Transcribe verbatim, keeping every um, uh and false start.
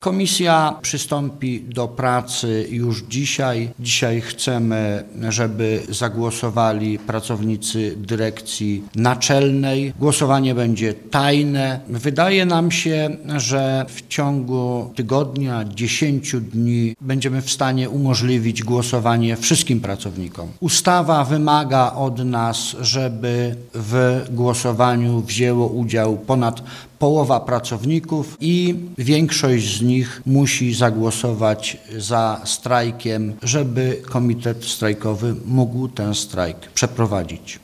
Komisja przystąpi do pracy już dzisiaj. Dzisiaj chcemy, żeby zagłosowali pracownicy dyrekcji naczelnej. Głosowanie będzie tajne. Wydaje nam się, że w ciągu tygodnia, dziesięciu dni będziemy w stanie umożliwić głosowanie wszystkim pracownikom. Ustawa wymaga od nas, żeby w głosowaniu wzięło udział ponad połowa pracowników i większość z nich musi zagłosować za strajkiem, żeby komitet strajkowy mógł ten strajk przeprowadzić.